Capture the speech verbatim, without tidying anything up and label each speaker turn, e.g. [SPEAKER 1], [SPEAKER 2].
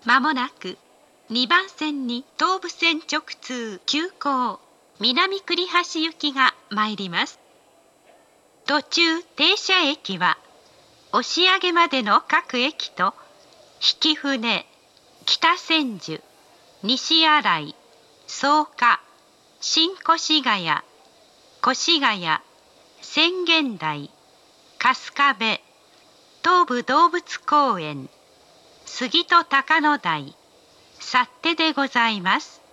[SPEAKER 1] まもなくにばん線に東武線直通急行南栗橋行きが参ります。途中停車駅は押上までの各駅と曳舟、北千住、西新井、草加、新越谷、越谷、浅間台、春日部、東武動物公園、杉戸高野台、幸手でございます。